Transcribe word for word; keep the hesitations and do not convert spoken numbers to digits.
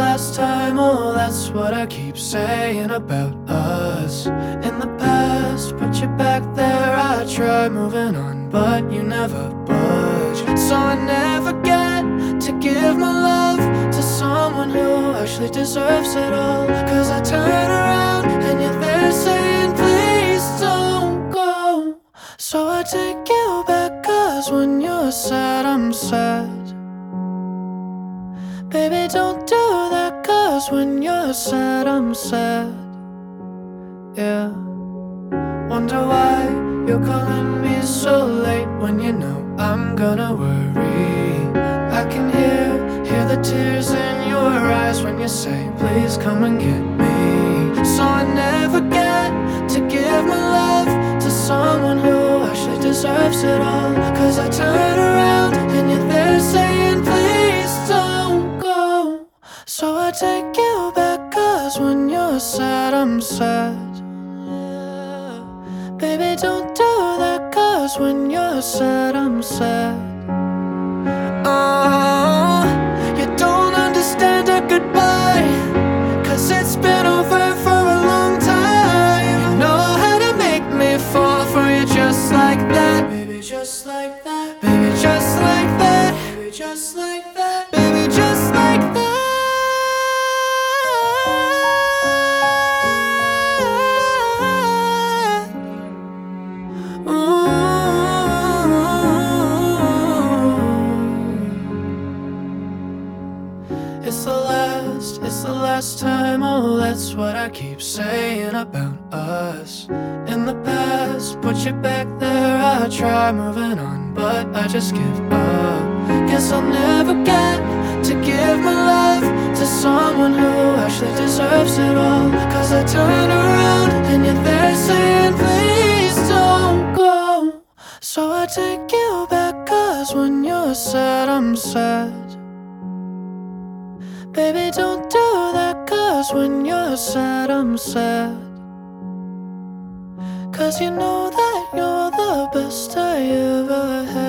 last time, oh that's what I keep saying about us. In the past, put you back there, I try moving on, but you never budge. So I never get to give my love to someone who actually deserves it all. Cause I turn around and you're there saying please don't go. So I take you back, cause when you're sad I'm sad. Baby, don't do that, cause when you're sad, I'm sad. Yeah. Wonder why you're calling me so late when you know I'm gonna worry. I can hear, hear the tears in your eyes when you say, please come and get me. So I never get to give my love to someone who actually deserves it all. Cause I turn around and you're there saying, please don't go. So I take you back, cause when you're sad, I'm sad. Baby, don't do that, cause when you're sad, I'm sad. Oh, you don't understand a goodbye, cause it's been over for a long time. You know how to make me fall for you just like that. Baby, just like that. Baby, just like that. Baby, just like that. Baby, just like that. It's the last, it's the last time, oh that's what I keep saying about us. In the past, put you back there, I try moving on, but I just give up. Guess I'll never get to give my love to someone who actually deserves it all. Cause I turn around and you're there saying please don't go. So I take you back, cause when you're sad, I'm sad. Baby, don't do that, cause when you're sad, I'm sad. Cause you know that you're the best I ever had.